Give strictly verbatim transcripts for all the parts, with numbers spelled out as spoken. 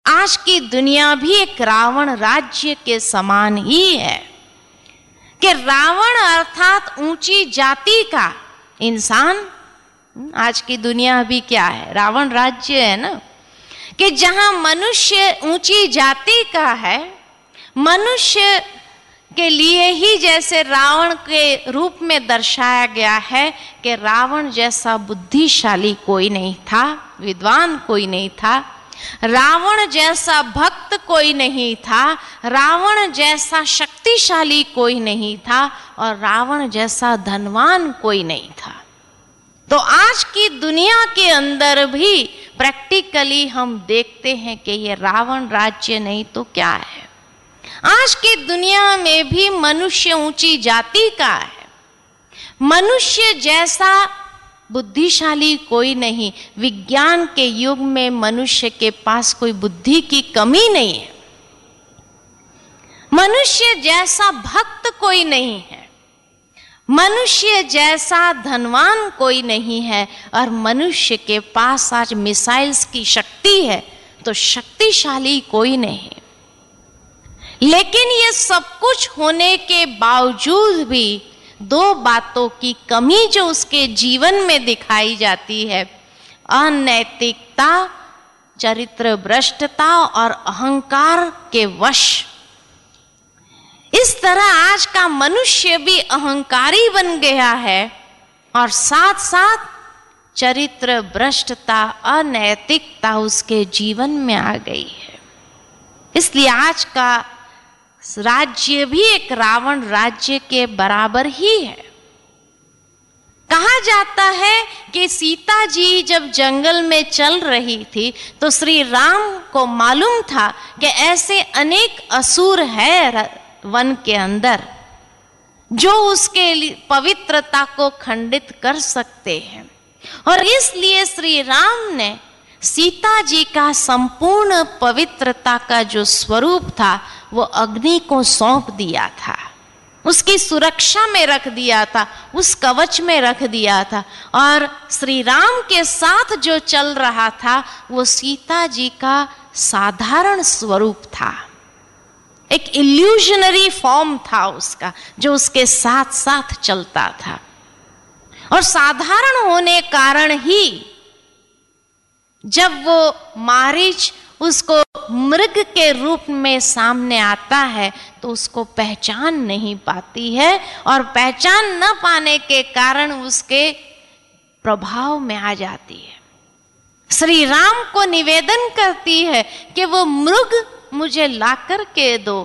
आज की दुनिया भी एक रावण राज्य के समान ही है कि रावण अर्थात ऊंची जाति का इंसान। आज की दुनिया भी क्या है, रावण राज्य है ना, कि जहां मनुष्य ऊंची जाति का है, मनुष्य के लिए ही जैसे रावण के रूप में दर्शाया गया है कि रावण जैसा बुद्धिशाली कोई नहीं था, विद्वान कोई नहीं था, रावण जैसा भक्त कोई नहीं था, रावण जैसा शक्तिशाली कोई नहीं था, और रावण जैसा धनवान कोई नहीं था। तो आज की दुनिया के अंदर भी प्रैक्टिकली हम देखते हैं कि ये रावण राज्य नहीं तो क्या है। आज की दुनिया में भी मनुष्य ऊंची जाति का है, मनुष्य जैसा बुद्धिशाली कोई नहीं। विज्ञान के युग में मनुष्य के पास कोई बुद्धि की कमी नहीं है, मनुष्य जैसा भक्त कोई नहीं है, मनुष्य जैसा धनवान कोई नहीं है, और मनुष्य के पास आज मिसाइल्स की शक्ति है तो शक्तिशाली कोई नहीं। लेकिन ये सब कुछ होने के बावजूद भी दो बातों की कमी जो उसके जीवन में दिखाई जाती है, अनैतिकता, चरित्र भ्रष्टता और अहंकार के वश। इस तरह आज का मनुष्य भी अहंकारी बन गया है और साथ साथ चरित्र भ्रष्टता, अनैतिकता उसके जीवन में आ गई है। इसलिए आज का राज्य भी एक रावण राज्य के बराबर ही है। कहा जाता है कि सीता जी जब जंगल में चल रही थी तो श्री राम को मालूम था कि ऐसे अनेक असुर है वन के अंदर जो उसके पवित्रता को खंडित कर सकते हैं, और इसलिए श्री राम ने सीता जी का संपूर्ण पवित्रता का जो स्वरूप था वो अग्नि को सौंप दिया था, उसकी सुरक्षा में रख दिया था, उस कवच में रख दिया था। और श्री राम के साथ जो चल रहा था वो सीता जी का साधारण स्वरूप था, एक इल्यूजनरी फॉर्म था उसका जो उसके साथ साथ चलता था। और साधारण होने कारण ही जब वो मारीच उसको मृग के रूप में सामने आता है तो उसको पहचान नहीं पाती है, और पहचान न पाने के कारण उसके प्रभाव में आ जाती है। श्री राम को निवेदन करती है कि वो मृग मुझे लाकर के दो,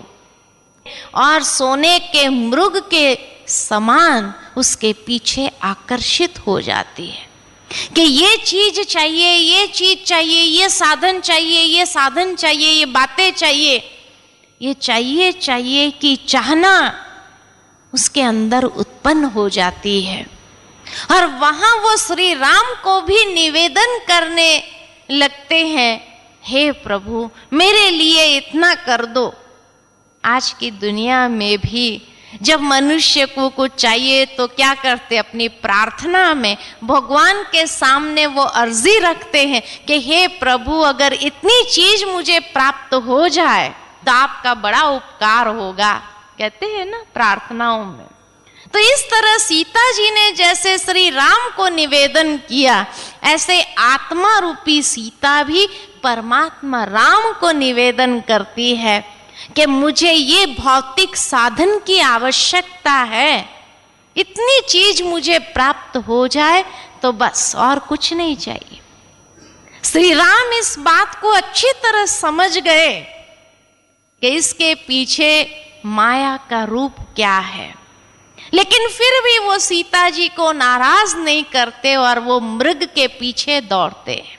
और सोने के मृग के समान उसके पीछे आकर्षित हो जाती है कि ये चीज चाहिए, ये चीज चाहिए, ये साधन चाहिए, ये साधन चाहिए, ये बातें चाहिए, ये चाहिए चाहिए कि चाहना उसके अंदर उत्पन्न हो जाती है। और वहां वो श्री राम को भी निवेदन करने लगते हैं, हे प्रभु मेरे लिए इतना कर दो। आज की दुनिया में भी जब मनुष्य को कुछ चाहिए तो क्या करते, अपनी प्रार्थना में भगवान के सामने वो अर्जी रखते हैं कि हे प्रभु अगर इतनी चीज मुझे प्राप्त हो जाए तो आपका बड़ा उपकार होगा, कहते हैं ना प्रार्थनाओं में। तो इस तरह सीता जी ने जैसे श्री राम को निवेदन किया, ऐसे आत्मा रूपी सीता भी परमात्मा राम को निवेदन करती है कि मुझे ये भौतिक साधन की आवश्यकता है, इतनी चीज मुझे प्राप्त हो जाए तो बस, और कुछ नहीं चाहिए। श्री राम इस बात को अच्छी तरह समझ गए कि इसके पीछे माया का रूप क्या है, लेकिन फिर भी वो सीता जी को नाराज नहीं करते और वो मृग के पीछे दौड़ते हैं।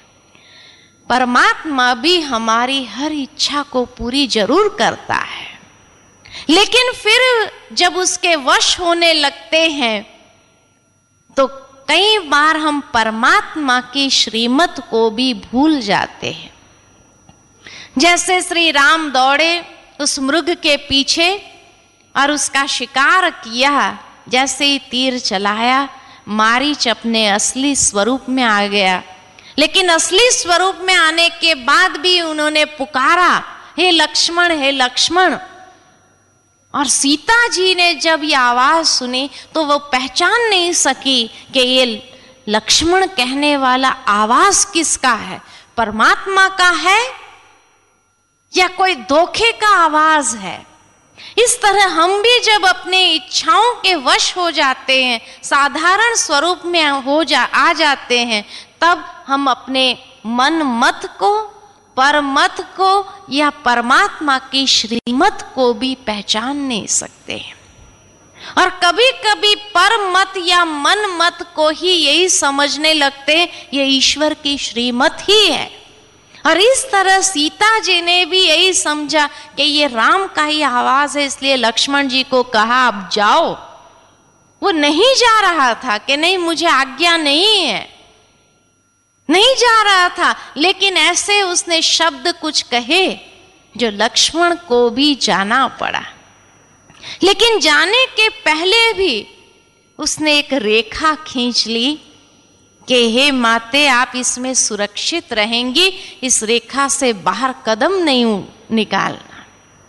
परमात्मा भी हमारी हर इच्छा को पूरी जरूर करता है, लेकिन फिर जब उसके वश होने लगते हैं तो कई बार हम परमात्मा की श्रीमत को भी भूल जाते हैं। जैसे श्री राम दौड़े उस मृग के पीछे और उसका शिकार किया, जैसे ही तीर चलाया मारीच अपने असली स्वरूप में आ गया, लेकिन असली स्वरूप में आने के बाद भी उन्होंने पुकारा, हे लक्ष्मण, हे लक्ष्मण। और सीता जी ने जब ये आवाज सुनी तो वो पहचान नहीं सकी कि ये लक्ष्मण कहने वाला आवाज किसका है, परमात्मा का है या कोई धोखे का आवाज है। इस तरह हम भी जब अपने इच्छाओं के वश हो जाते हैं, साधारण स्वरूप में हो जा आ जाते हैं, तब हम अपने मन मत को, परमत को या परमात्मा की श्रीमत को भी पहचान नहीं सकते हैं। और कभी कभी परमत या मन मत को ही यही समझने लगते हैं ये ईश्वर की श्रीमत ही है। और इस तरह सीता जी ने भी यही समझा कि ये राम का ही आवाज है, इसलिए लक्ष्मण जी को कहा आप जाओ। वो नहीं जा रहा था कि नहीं मुझे आज्ञा नहीं है, नहीं जा रहा था, लेकिन ऐसे उसने शब्द कुछ कहे जो लक्ष्मण को भी जाना पड़ा। लेकिन जाने के पहले भी उसने एक रेखा खींच ली कि हे माते, आप इसमें सुरक्षित रहेंगी, इस रेखा से बाहर कदम नहीं निकालना।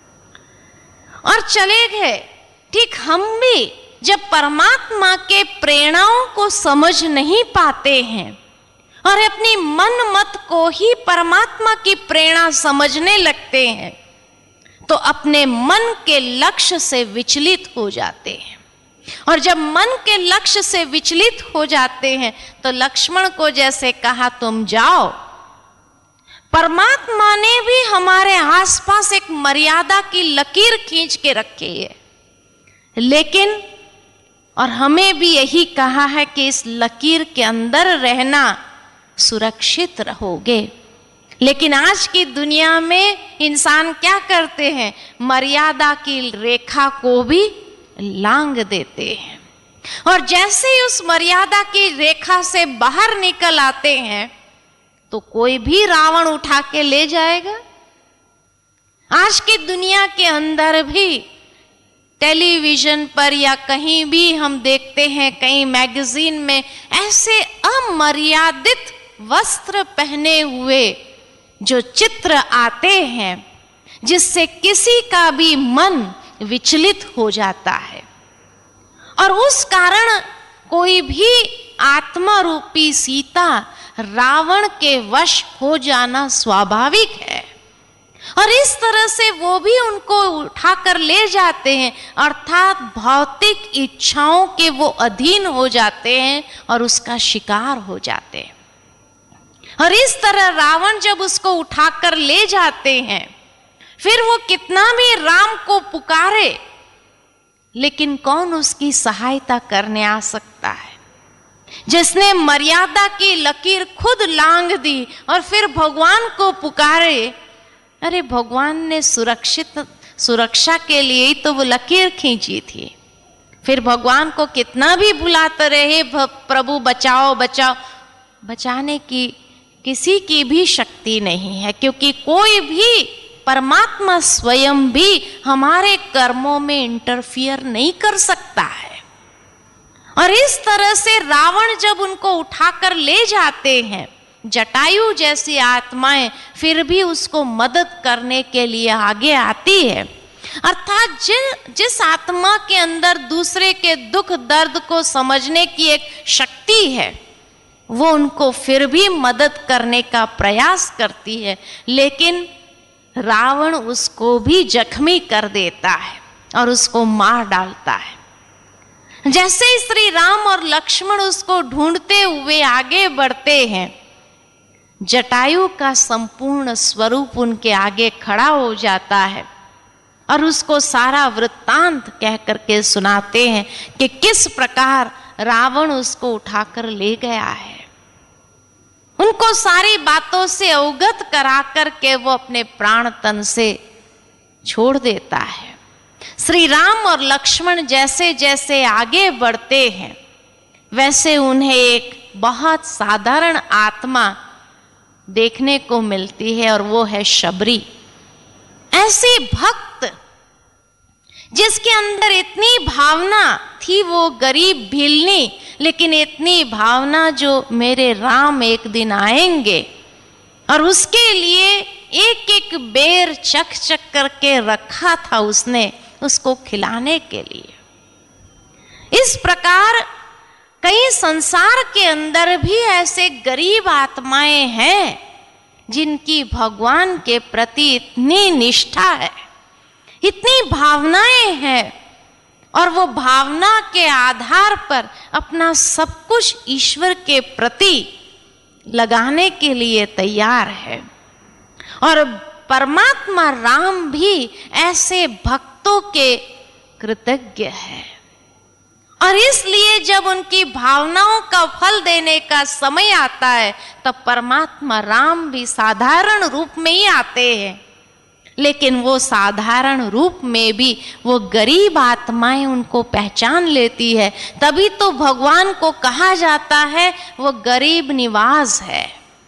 और चले गए। ठीक हम भी जब परमात्मा के प्रेरणाओं को समझ नहीं पाते हैं और अपनी मन मत को ही परमात्मा की प्रेरणा समझने लगते हैं, तो अपने मन के लक्ष्य से विचलित हो जाते हैं। और जब मन के लक्ष्य से विचलित हो जाते हैं तो लक्ष्मण को जैसे कहा तुम जाओ, परमात्मा ने भी हमारे आसपास एक मर्यादा की लकीर खींच के रखी है, लेकिन और हमें भी यही कहा है कि इस लकीर के अंदर रहना, सुरक्षित रहोगे। लेकिन आज की दुनिया में इंसान क्या करते हैं, मर्यादा की रेखा को भी लांग देते हैं। और जैसे ही उस मर्यादा की रेखा से बाहर निकल आते हैं तो कोई भी रावण उठा के ले जाएगा। आज की दुनिया के अंदर भी टेलीविजन पर या कहीं भी हम देखते हैं, कहीं मैगजीन में ऐसे अमर्यादित वस्त्र पहने हुए जो चित्र आते हैं जिससे किसी का भी मन विचलित हो जाता है। और उस कारण कोई भी आत्मा रूपी सीता रावण के वश हो जाना स्वाभाविक है। और इस तरह से वो भी उनको उठाकर ले जाते हैं, अर्थात भौतिक इच्छाओं के वो अधीन हो जाते हैं और उसका शिकार हो जाते हैं। और इस तरह रावण जब उसको उठाकर ले जाते हैं, फिर वो कितना भी राम को पुकारे, लेकिन कौन उसकी सहायता करने आ सकता है, जिसने मर्यादा की लकीर खुद लांग दी और फिर भगवान को पुकारे। अरे भगवान ने सुरक्षित सुरक्षा के लिए ही तो वो लकीर खींची थी। फिर भगवान को कितना भी बुलाते रहे, प्रभु बचाओ बचाओ, बचाने की किसी की भी शक्ति नहीं है, क्योंकि कोई भी, परमात्मा स्वयं भी हमारे कर्मों में इंटरफियर नहीं कर सकता है। और इस तरह से रावण जब उनको उठाकर ले जाते हैं, जटायु जैसी आत्माएं फिर भी उसको मदद करने के लिए आगे आती है। अर्थात जिन जिस आत्मा के अंदर दूसरे के दुख दर्द को समझने की एक शक्ति है, वो उनको फिर भी मदद करने का प्रयास करती है। लेकिन रावण उसको भी जख्मी कर देता है और उसको मार डालता है। जैसे ही श्री राम और लक्ष्मण उसको ढूंढते हुए आगे बढ़ते हैं, जटायु का संपूर्ण स्वरूप उनके आगे खड़ा हो जाता है और उसको सारा वृत्तांत कह करके सुनाते हैं कि किस प्रकार रावण उसको उठाकर ले गया है। उनको सारी बातों से अवगत करा करके वो अपने प्राण तन से छोड़ देता है। श्री राम और लक्ष्मण जैसे जैसे आगे बढ़ते हैं, वैसे उन्हें एक बहुत साधारण आत्मा देखने को मिलती है, और वो है शबरी। ऐसी भक्त जिसके अंदर इतनी भावना थी, वो गरीब भीलनी, लेकिन इतनी भावना जो मेरे राम एक दिन आएंगे, और उसके लिए एक एक बेर चख चख करके रखा था उसने, उसको खिलाने के लिए। इस प्रकार कई संसार के अंदर भी ऐसे गरीब आत्माएं हैं जिनकी भगवान के प्रति इतनी निष्ठा है, इतनी भावनाएं हैं, और वो भावना के आधार पर अपना सब कुछ ईश्वर के प्रति लगाने के लिए तैयार है। और परमात्मा राम भी ऐसे भक्तों के कृतज्ञ है, और इसलिए जब उनकी भावनाओं का फल देने का समय आता है, तब परमात्मा राम भी साधारण रूप में ही आते हैं, लेकिन वो साधारण रूप में भी वो गरीब आत्माएं उनको पहचान लेती है। तभी तो भगवान को कहा जाता है वो गरीब निवाज है,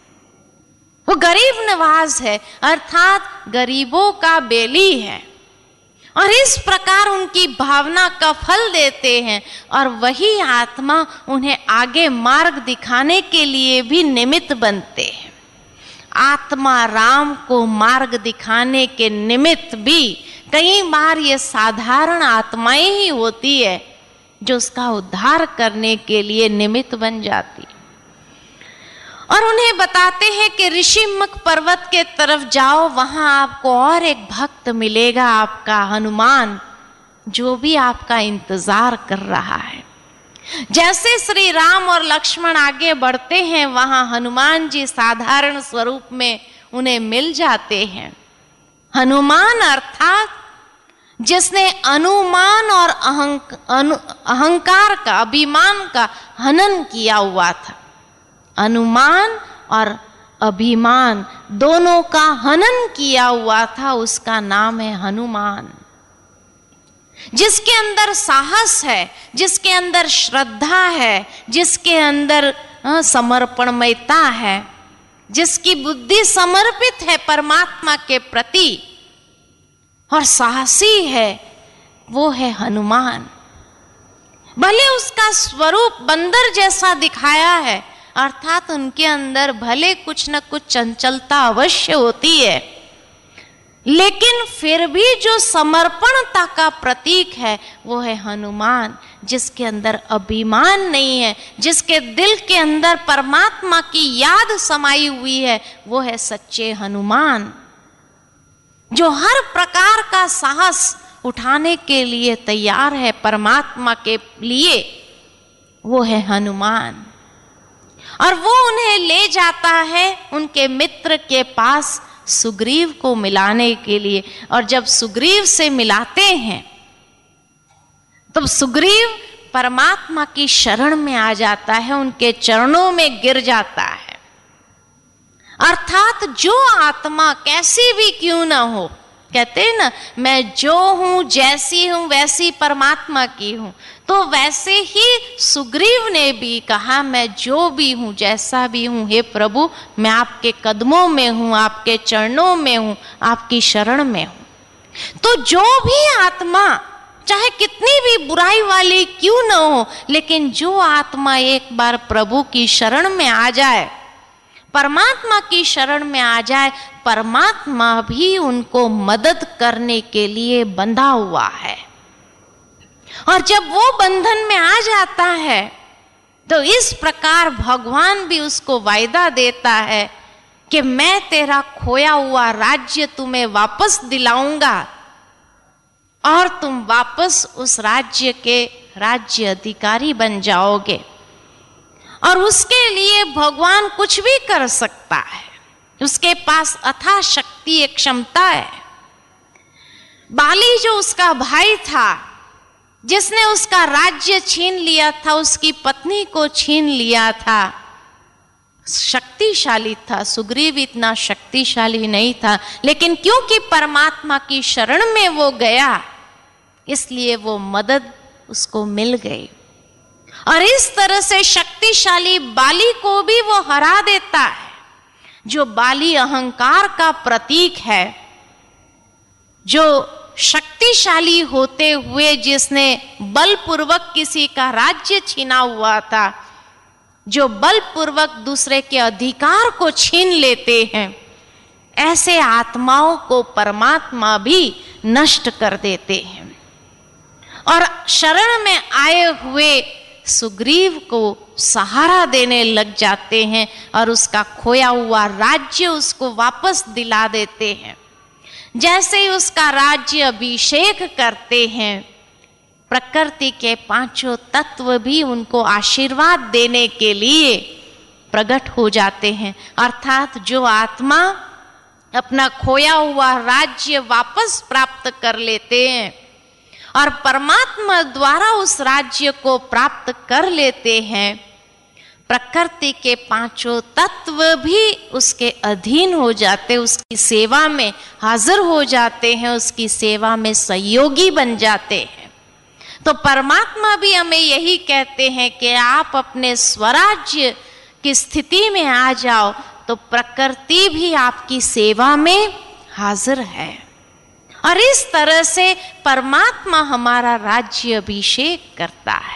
वो गरीब निवाज है, अर्थात गरीबों का बेली है। और इस प्रकार उनकी भावना का फल देते हैं, और वही आत्मा उन्हें आगे मार्ग दिखाने के लिए भी निमित्त बनते हैं। आत्मा राम को मार्ग दिखाने के निमित्त भी कई बार ये साधारण आत्माएं ही होती है जो उसका उद्धार करने के लिए निमित्त बन जाती, और उन्हें बताते हैं कि ऋषिमुख पर्वत के तरफ जाओ, वहां आपको और एक भक्त मिलेगा, आपका हनुमान, जो भी आपका इंतजार कर रहा है। जैसे श्री राम और लक्ष्मण आगे बढ़ते हैं, वहां हनुमान जी साधारण स्वरूप में उन्हें मिल जाते हैं। हनुमान अर्थात जिसने अनुमान और अहंक, अनु, अहंकार का, अभिमान का हनन किया हुआ था। अनुमान और अभिमान दोनों का हनन किया हुआ था, उसका नाम है हनुमान। जिसके अंदर साहस है, जिसके अंदर श्रद्धा है, जिसके अंदर समर्पणमयता है, जिसकी बुद्धि समर्पित है परमात्मा के प्रति और साहसी है, वो है हनुमान। भले उसका स्वरूप बंदर जैसा दिखाया है, अर्थात उनके अंदर भले कुछ न कुछ चंचलता अवश्य होती है, लेकिन फिर भी जो समर्पणता का प्रतीक है वो है हनुमान। जिसके अंदर अभिमान नहीं है, जिसके दिल के अंदर परमात्मा की याद समाई हुई है, वो है सच्चे हनुमान। जो हर प्रकार का साहस उठाने के लिए तैयार है परमात्मा के लिए, वो है हनुमान। और वो उन्हें ले जाता है उनके मित्र के पास सुग्रीव को मिलाने के लिए। और जब सुग्रीव से मिलाते हैं तब सुग्रीव परमात्मा की शरण में आ जाता है, उनके चरणों में गिर जाता है। अर्थात जो आत्मा कैसी भी क्यों ना हो, कहते हैं ना, मैं जो हूं, जैसी हूं वैसी परमात्मा की हूं, तो वैसे ही सुग्रीव ने भी कहा मैं जो भी हूं, जैसा भी हूं, हे प्रभु मैं आपके कदमों में हूं, आपके चरणों में हूं, आपकी शरण में हूं। तो जो भी आत्मा चाहे कितनी भी बुराई वाली क्यों न हो, लेकिन जो आत्मा एक बार प्रभु की शरण में आ जाए, परमात्मा की शरण में आ जाए, परमात्मा भी उनको मदद करने के लिए बंधा हुआ है। और जब वो बंधन में आ जाता है तो इस प्रकार भगवान भी उसको वायदा देता है कि मैं तेरा खोया हुआ राज्य तुम्हें वापस दिलाऊंगा और तुम वापस उस राज्य के राज्य अधिकारी बन जाओगे। और उसके लिए भगवान कुछ भी कर सकता है, उसके पास अथाह शक्ति, एक क्षमता है। बाली जो उसका भाई था, जिसने उसका राज्य छीन लिया था, उसकी पत्नी को छीन लिया था, शक्तिशाली था। सुग्रीव इतना शक्तिशाली नहीं था, लेकिन क्योंकि परमात्मा की शरण में वो गया, इसलिए वो मदद उसको मिल गई। और इस तरह से शक्तिशाली बाली को भी वो हरा देता है। जो बाली अहंकार का प्रतीक है, जो शक्तिशाली होते हुए जिसने बलपूर्वक किसी का राज्य छीना हुआ था, जो बलपूर्वक दूसरे के अधिकार को छीन लेते हैं, ऐसे आत्माओं को परमात्मा भी नष्ट कर देते हैं और शरण में आए हुए सुग्रीव को सहारा देने लग जाते हैं और उसका खोया हुआ राज्य उसको वापस दिला देते हैं। जैसे ही उसका राज्य अभिषेक करते हैं, प्रकृति के पांचों तत्व भी उनको आशीर्वाद देने के लिए प्रकट हो जाते हैं। अर्थात जो आत्मा अपना खोया हुआ राज्य वापस प्राप्त कर लेते हैं और परमात्मा द्वारा उस राज्य को प्राप्त कर लेते हैं, प्रकृति के पांचों तत्व भी उसके अधीन हो जाते, उसकी सेवा में हाजिर हो जाते हैं, उसकी सेवा में सहयोगी बन जाते हैं। तो परमात्मा भी हमें यही कहते हैं कि आप अपने स्वराज्य की स्थिति में आ जाओ, तो प्रकृति भी आपकी सेवा में हाजिर है। और इस तरह से परमात्मा हमारा राज्य अभिषेक करता है।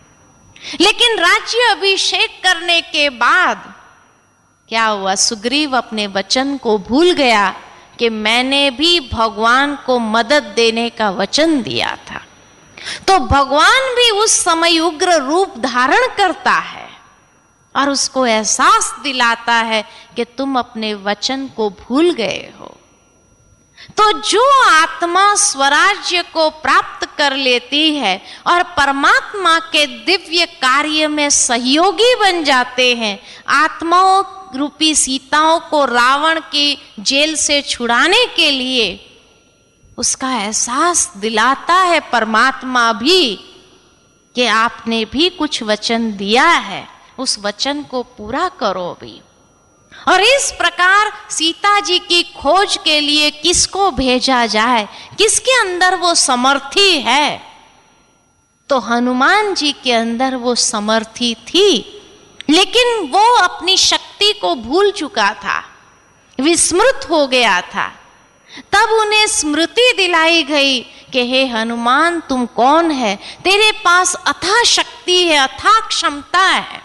लेकिन राज्य अभिषेक करने के बाद क्या हुआ? सुग्रीव अपने वचन को भूल गया कि मैंने भी भगवान को मदद देने का वचन दिया था। तो भगवान भी उस समय उग्र रूप धारण करता है और उसको एहसास दिलाता है कि तुम अपने वचन को भूल गए हो। तो जो आत्मा स्वराज्य को प्राप्त कर लेती है और परमात्मा के दिव्य कार्य में सहयोगी बन जाते हैं, आत्माओं रूपी सीताओं को रावण की जेल से छुड़ाने के लिए उसका एहसास दिलाता है परमात्मा भी कि आपने भी कुछ वचन दिया है, उस वचन को पूरा करो भी। और इस प्रकार सीता जी की खोज के लिए किसको भेजा जाए, किसके अंदर वो समर्थी है? तो हनुमान जी के अंदर वो समर्थी थी, लेकिन वो अपनी शक्ति को भूल चुका था, विस्मृत हो गया था। तब उन्हें स्मृति दिलाई गई कि हे हनुमान, तुम कौन है? तेरे पास अथाह शक्ति है, अथाह क्षमता है।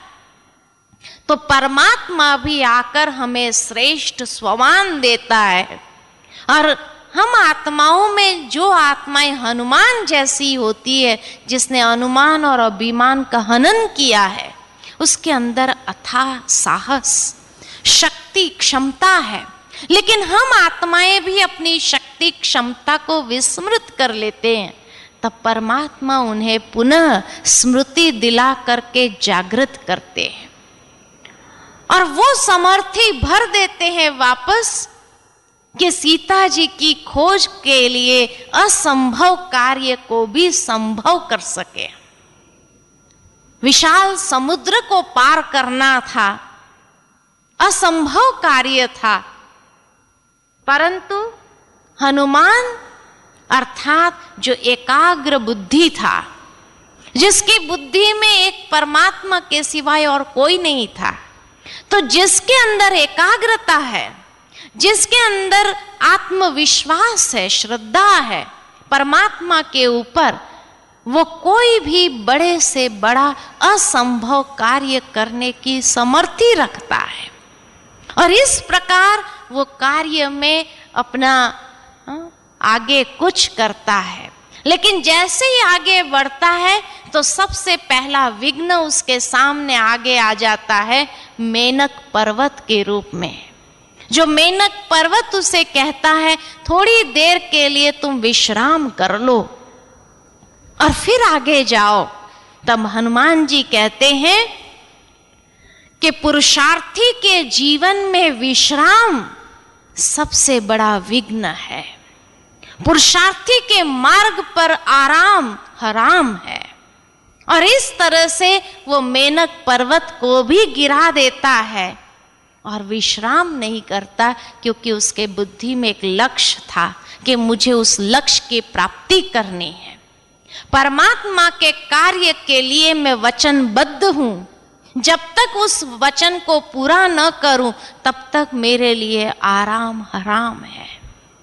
तो परमात्मा भी आकर हमें श्रेष्ठ स्वमान देता है। और हम आत्माओं में जो आत्माएं हनुमान जैसी होती है, जिसने अनुमान और अभिमान का हनन किया है, उसके अंदर अथाह साहस, शक्ति, क्षमता है। लेकिन हम आत्माएं भी अपनी शक्ति, क्षमता को विस्मृत कर लेते हैं। तब परमात्मा उन्हें पुनः स्मृति दिला करके जागृत करते हैं और वो समर्थी भर देते हैं वापस कि सीता जी की खोज के लिए असंभव कार्य को भी संभव कर सके। विशाल समुद्र को पार करना था, असंभव कार्य था, परंतु हनुमान अर्थात जो एकाग्र बुद्धि था, जिसकी बुद्धि में एक परमात्मा के सिवाय और कोई नहीं था, तो जिसके अंदर एकाग्रता है, जिसके अंदर आत्मविश्वास है, श्रद्धा है परमात्मा के ऊपर, वो कोई भी बड़े से बड़ा असंभव कार्य करने की समर्थी रखता है और इस प्रकार वो कार्य में अपना आगे कुछ करता है। लेकिन जैसे ही आगे बढ़ता है तो सबसे पहला विघ्न उसके सामने आगे आ जाता है मेनक पर्वत के रूप में। जो मेनक पर्वत उसे कहता है थोड़ी देर के लिए तुम विश्राम कर लो और फिर आगे जाओ। तब हनुमान जी कहते हैं कि पुरुषार्थी के जीवन में विश्राम सबसे बड़ा विघ्न है। पुरुषार्थी के मार्ग पर आराम हराम है और इस तरह से वो मेनक पर्वत को भी गिरा देता है और विश्राम नहीं करता, क्योंकि उसके बुद्धि में एक लक्ष्य था कि मुझे उस लक्ष्य की प्राप्ति करनी है। परमात्मा के कार्य के लिए मैं वचनबद्ध हूं, जब तक उस वचन को पूरा न करूं तब तक मेरे लिए आराम हराम है।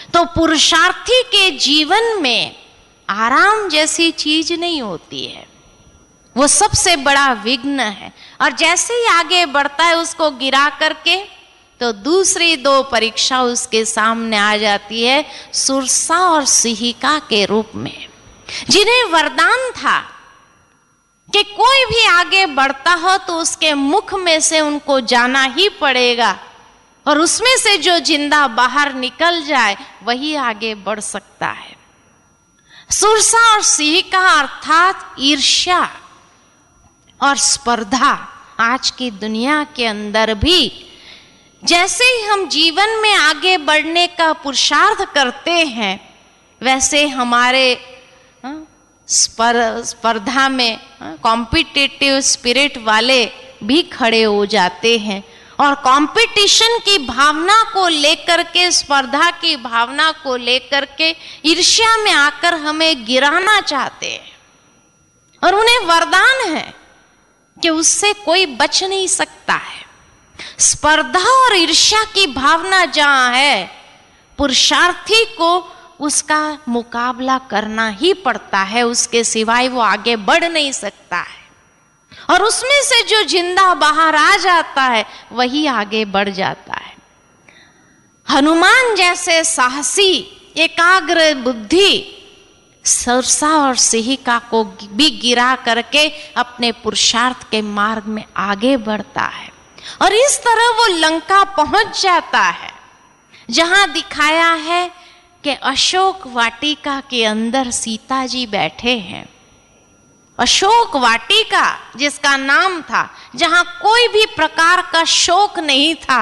तो पुरुषार्थी के जीवन में आराम जैसी चीज नहीं होती है, वो सबसे बड़ा विघ्न है। और जैसे ही आगे बढ़ता है उसको गिरा करके, तो दूसरी दो परीक्षा उसके सामने आ जाती है, सुरसा और सिहिका के रूप में, जिन्हें वरदान था कि कोई भी आगे बढ़ता हो तो उसके मुख में से उनको जाना ही पड़ेगा, और उसमें से जो जिंदा बाहर निकल जाए वही आगे बढ़ सकता है। सुरसा और सिहिका अर्थात ईर्ष्या और स्पर्धा आज की दुनिया के अंदर भी, जैसे ही हम जीवन में आगे बढ़ने का पुरुषार्थ करते हैं, वैसे हमारे स्पर्धा में कॉम्पिटिटिव स्पिरिट वाले भी खड़े हो जाते हैं, और कंपटीशन की भावना को लेकर के, स्पर्धा की भावना को लेकर के ईर्ष्या में आकर हमें गिराना चाहते हैं। और उन्हें वरदान है कि उससे कोई बच नहीं सकता है। स्पर्धा और ईर्ष्या की भावना जहां है, पुरुषार्थी को उसका मुकाबला करना ही पड़ता है, उसके सिवाय वो आगे बढ़ नहीं सकता है। और उसमें से जो जिंदा बाहर आ जाता है वही आगे बढ़ जाता है। हनुमान जैसे साहसी, एकाग्र बुद्धि सुरसा और सिहिका को भी गिरा करके अपने पुरुषार्थ के मार्ग में आगे बढ़ता है, और इस तरह वो लंका पहुंच जाता है, जहां दिखाया है कि अशोक वाटिका के अंदर सीता जी बैठे हैं। अशोक वाटिका जिसका नाम था, जहां कोई भी प्रकार का शोक नहीं था,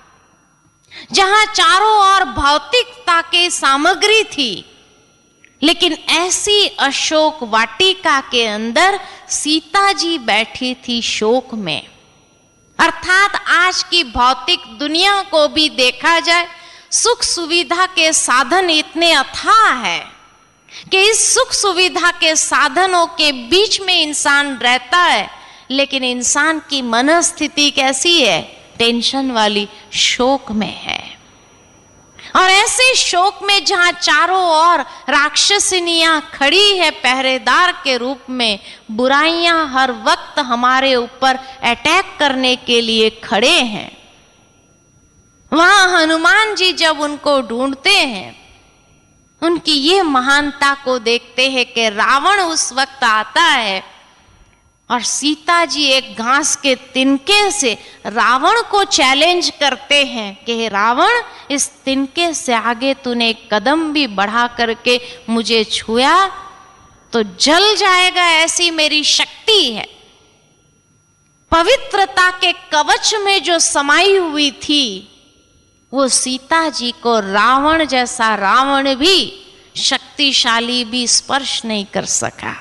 जहां चारों ओर भौतिकता की सामग्री थी, लेकिन ऐसी अशोक वाटिका के अंदर सीता जी बैठी थी शोक में। अर्थात आज की भौतिक दुनिया को भी देखा जाए, सुख सुविधा के साधन इतने अथाह है कि इस सुख सुविधा के साधनों के बीच में इंसान रहता है, लेकिन इंसान की मनस्थिति कैसी है? टेंशन वाली, शोक में है। और ऐसे शोक में जहां चारों ओर राक्षसिनियां खड़ी है पहरेदार के रूप में, बुराइयां हर वक्त हमारे ऊपर अटैक करने के लिए खड़े हैं, वहां हनुमान जी जब उनको ढूंढते हैं, उनकी ये महानता को देखते हैं कि रावण उस वक्त आता है और सीता जी एक घास के तिनके से रावण को चैलेंज करते हैं कि रावण, इस तिनके से आगे तूने एक कदम भी बढ़ा करके मुझे छुआ तो जल जाएगा, ऐसी मेरी शक्ति है। पवित्रता के कवच में जो समाई हुई थी, वो सीता जी को रावण जैसा रावण भी, शक्तिशाली भी स्पर्श नहीं कर सका।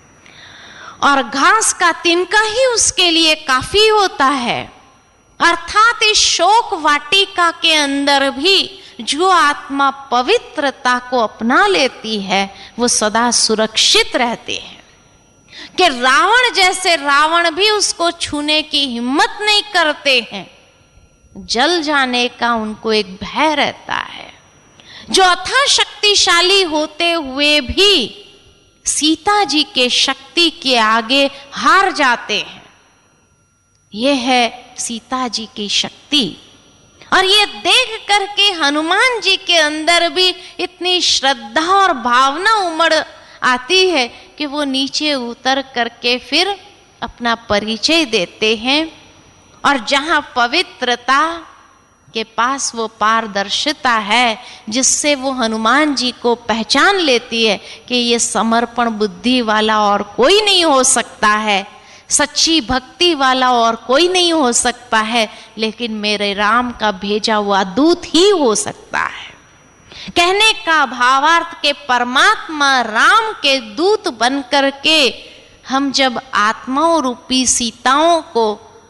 और घास का तिनका ही उसके लिए काफी होता है। अर्थात इस शोक वाटिका के अंदर भी जो आत्मा पवित्रता को अपना लेती है, वो सदा सुरक्षित रहते हैं। कि रावण जैसे रावण भी उसको छूने की हिम्मत नहीं करते हैं, जल जाने का उनको एक भय रहता है। जो अथाह शक्तिशाली होते हुए भी सीता जी के शक्ति के आगे हार जाते हैं। यह है सीता जी की शक्ति। और ये देख करके हनुमान जी के अंदर भी इतनी श्रद्धा और भावना उमड़ आती है कि वो नीचे उतर करके फिर अपना परिचय देते हैं। और जहां पवित्रता के पास वो पारदर्शिता है, जिससे वो हनुमान जी को पहचान लेती है कि ये समर्पण बुद्धि वाला और कोई नहीं हो सकता है, सच्ची भक्ति वाला और कोई नहीं हो सकता है, लेकिन मेरे राम का भेजा हुआ दूत ही हो सकता है। कहने का भावार्थ के परमात्मा राम के दूत बन करके हम जब आत्माओं रूपी सीताओं को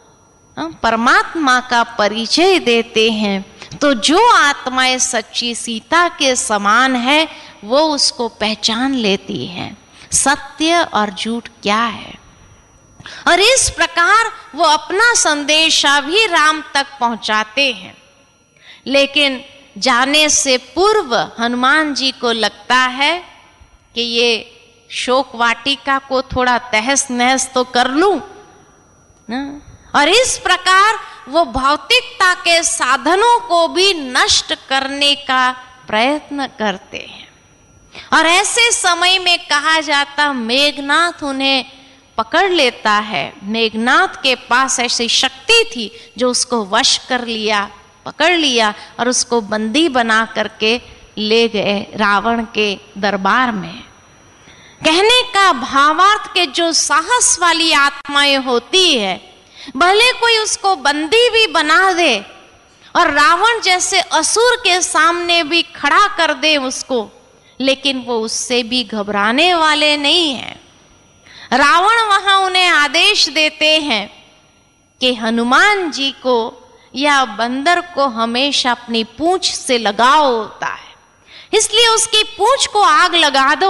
परमात्मा का परिचय देते हैं, तो जो आत्माएं सच्ची सीता के समान है, वो उसको पहचान लेती है, सत्य और झूठ क्या है। और इस प्रकार वो अपना संदेशा भी राम तक पहुंचाते हैं। लेकिन जाने से पूर्व हनुमान जी को लगता है कि ये शोक वाटिका को थोड़ा तहस नहस तो कर लूं ना। और इस प्रकार वो भौतिकता के साधनों को भी नष्ट करने का प्रयत्न करते हैं। और ऐसे समय में कहा जाता मेघनाथ उन्हें पकड़ लेता है। मेघनाथ के पास ऐसी शक्ति थी जो उसको वश कर लिया, पकड़ लिया और उसको बंदी बना करके ले गए रावण के दरबार में। कहने का भावार्थ के जो साहस वाली आत्माएं होती है, भले कोई उसको बंदी भी बना दे और रावण जैसे असुर के सामने भी खड़ा कर दे उसको, लेकिन वो उससे भी घबराने वाले नहीं हैं। रावण वहां उन्हें आदेश देते हैं कि हनुमान जी को या बंदर को हमेशा अपनी पूंछ से लगाव होता है, इसलिए उसकी पूंछ को आग लगा दो।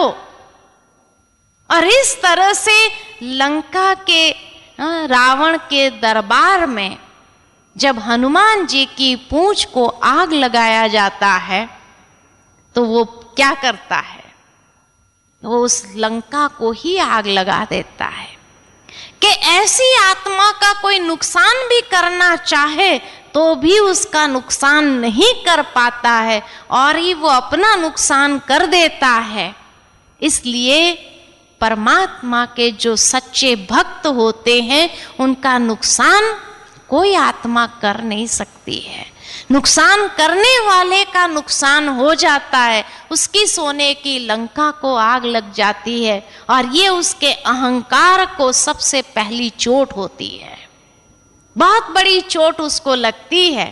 और इस तरह से लंका के रावण के दरबार में जब हनुमान जी की पूंछ को आग लगाया जाता है तो वो क्या करता है, वो उस लंका को ही आग लगा देता है। कि ऐसी आत्मा का कोई नुकसान भी करना चाहे तो भी उसका नुकसान नहीं कर पाता है और ही वो अपना नुकसान कर देता है। इसलिए परमात्मा के जो सच्चे भक्त होते हैं उनका नुकसान कोई आत्मा कर नहीं सकती है। नुकसान करने वाले का नुकसान हो जाता है, उसकी सोने की लंका को आग लग जाती है और ये उसके अहंकार को सबसे पहली चोट होती है, बहुत बड़ी चोट उसको लगती है।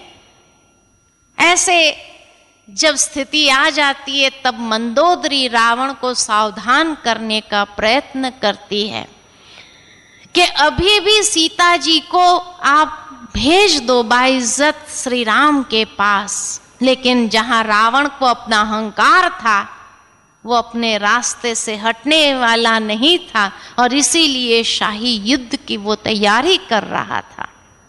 ऐसे जब स्थिति आ जाती है तब मंदोदरी रावण को सावधान करने का प्रयत्न करती है कि अभी भी सीता जी को आप भेज दो बाइज्जत श्री राम के पास। लेकिन जहां रावण को अपना अहंकार था वो अपने रास्ते से हटने वाला नहीं था और इसीलिए शाही युद्ध की वो तैयारी कर रहा था।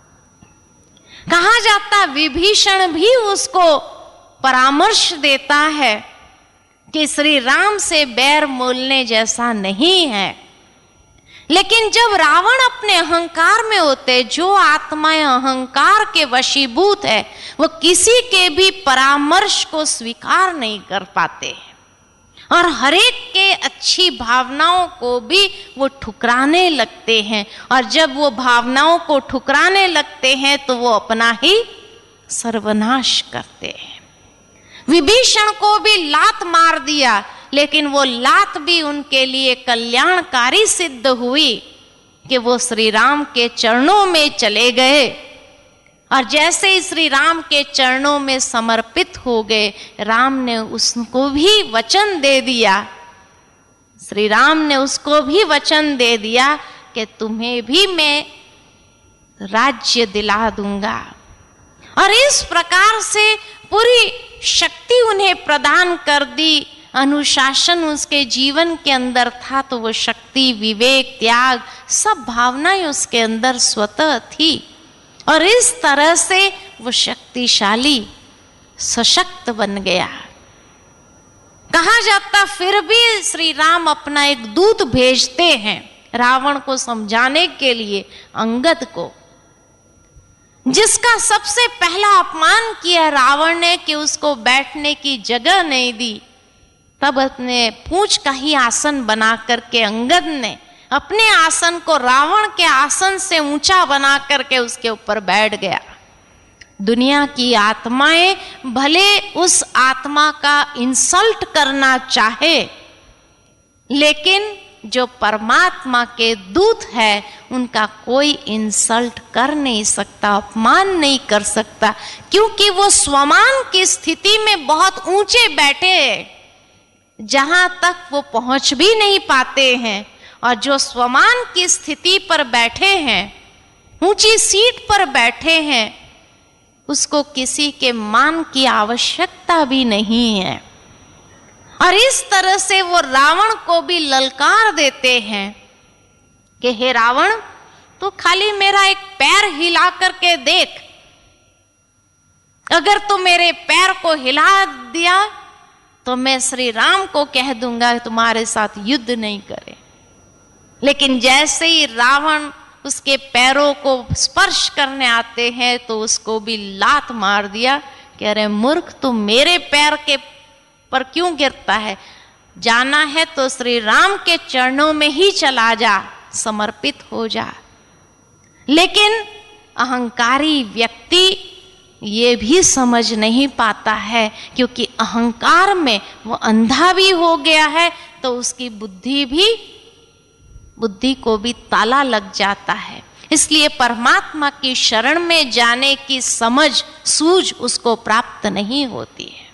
कहा जाता विभीषण भी उसको परामर्श देता है कि श्री राम से बैर मोलने जैसा नहीं है। लेकिन जब रावण अपने अहंकार में होते, जो आत्माएं अहंकार के वशीभूत है, वो किसी के भी परामर्श को स्वीकार नहीं कर पाते हैं और हरेक के अच्छी भावनाओं को भी वो ठुकराने लगते हैं। और जब वो भावनाओं को ठुकराने लगते हैं तो वो अपना ही सर्वनाश करते हैं। विभीषण को भी लात मार दिया, लेकिन वो लात भी उनके लिए कल्याणकारी सिद्ध हुई कि वो श्री राम के चरणों में चले गए और जैसे ही श्री राम के चरणों में समर्पित हो गए, राम ने उसको भी वचन दे दिया, श्री राम ने उसको भी वचन दे दिया कि तुम्हें भी मैं राज्य दिला दूंगा। और इस प्रकार से पूरी शक्ति उन्हें प्रदान कर दी। अनुशासन उसके जीवन के अंदर था तो वो शक्ति, विवेक, त्याग सब भावनाएं उसके अंदर स्वतः थी और इस तरह से वो शक्तिशाली सशक्त बन गया। कहा जाता फिर भी श्री राम अपना एक दूत भेजते हैं रावण को समझाने के लिए, अंगद को, जिसका सबसे पहला अपमान किया रावण ने कि उसको बैठने की जगह नहीं दी। तब अपने पूंछ का ही आसन बना करके अंगद ने अपने आसन को रावण के आसन से ऊंचा बना करके उसके ऊपर बैठ गया। दुनिया की आत्माएं भले उस आत्मा का इंसल्ट करना चाहे, लेकिन जो परमात्मा के दूत है उनका कोई इंसल्ट कर नहीं सकता, अपमान नहीं कर सकता, क्योंकि वो स्वमान की स्थिति में बहुत ऊंचे बैठे हैं जहां तक वो पहुंच भी नहीं पाते हैं। और जो स्वमान की स्थिति पर बैठे हैं, ऊंची सीट पर बैठे हैं, उसको किसी के मान की आवश्यकता भी नहीं है। और इस तरह से वो रावण को भी ललकार देते हैं कि हे रावण, तू खाली मेरा एक पैर हिला करके देख, अगर तू मेरे पैर को हिला दिया तो मैं श्री राम को कह दूंगा तुम्हारे साथ युद्ध नहीं करे। लेकिन जैसे ही रावण उसके पैरों को स्पर्श करने आते हैं तो उसको भी लात मार दिया कि अरे मूर्ख, तू मेरे पैर के पर क्यों गिरता है? जाना है तो श्री राम के चरणों में ही चला जा, समर्पित हो जा। लेकिन अहंकारी व्यक्ति ये भी समझ नहीं पाता है, क्योंकि अहंकार में वो अंधा भी हो गया है, तो उसकी बुद्धि भी बुद्धि को भी ताला लग जाता है। इसलिए परमात्मा की शरण में जाने की समझ सूझ उसको प्राप्त नहीं होती है।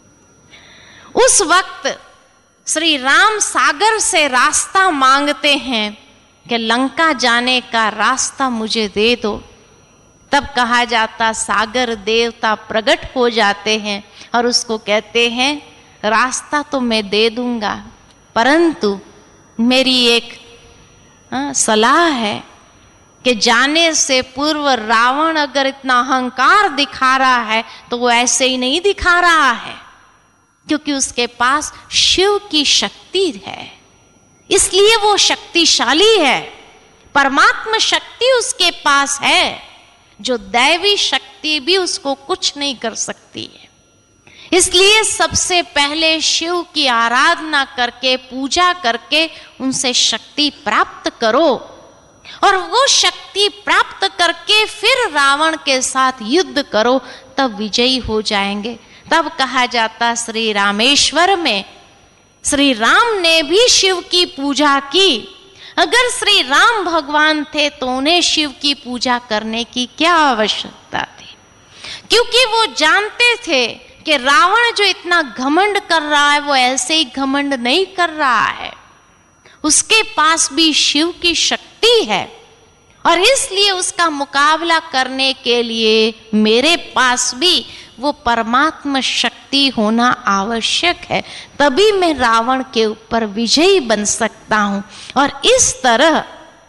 उस वक्त श्री राम सागर से रास्ता मांगते हैं कि लंका जाने का रास्ता मुझे दे दो। तब कहा जाता सागर देवता प्रकट हो जाते हैं और उसको कहते हैं रास्ता तो मैं दे दूंगा, परंतु मेरी एक हाँ, सलाह है कि जाने से पूर्व रावण अगर इतना अहंकार दिखा रहा है तो वो ऐसे ही नहीं दिखा रहा है, क्योंकि उसके पास शिव की शक्ति है, इसलिए वो शक्तिशाली है। परमात्मा शक्ति उसके पास है, जो दैवी शक्ति भी उसको कुछ नहीं कर सकती है। इसलिए सबसे पहले शिव की आराधना करके, पूजा करके उनसे शक्ति प्राप्त करो, और वो शक्ति प्राप्त करके फिर रावण के साथ युद्ध करो, तब विजयी हो जाएंगे। तब कहा जाता श्री रामेश्वर में श्री राम ने भी शिव की पूजा की। अगर श्री राम भगवान थे तो उन्हें शिव की पूजा करने की क्या आवश्यकता थी? क्योंकि वो जानते थे कि रावण जो इतना घमंड कर रहा है वो ऐसे ही घमंड नहीं कर रहा है, उसके पास भी शिव की शक्ति है, और इसलिए उसका मुकाबला करने के लिए मेरे पास भी वो परमात्मा शक्ति होना आवश्यक है, तभी मैं रावण के ऊपर विजयी बन सकता हूं। और इस तरह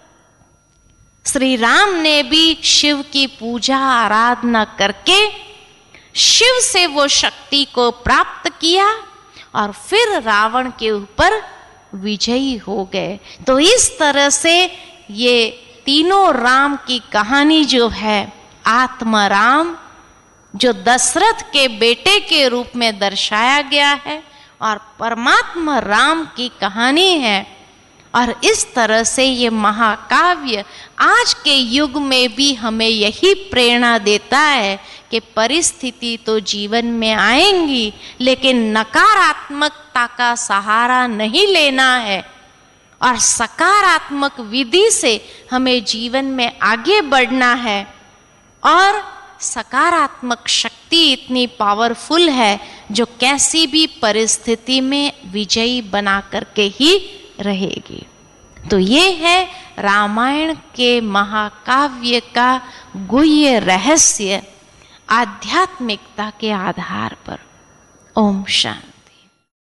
श्री राम ने भी शिव की पूजा आराधना करके शिव से वो शक्ति को प्राप्त किया और फिर रावण के ऊपर विजयी हो गए। तो इस तरह से ये तीनों राम की कहानी जो है, आत्मा राम जो दशरथ के बेटे के रूप में दर्शाया गया है, और परमात्मा राम की कहानी है। और इस तरह से ये महाकाव्य आज के युग में भी हमें यही प्रेरणा देता है कि परिस्थिति तो जीवन में आएंगी, लेकिन नकारात्मकता का सहारा नहीं लेना है, और सकारात्मक विधि से हमें जीवन में आगे बढ़ना है। और सकारात्मक शक्ति इतनी पावरफुल है जो कैसी भी परिस्थिति में विजयी बना करके ही रहेगी। तो ये है रामायण के महाकाव्य का गुह्य रहस्य आध्यात्मिकता के आधार पर। ओम शांति।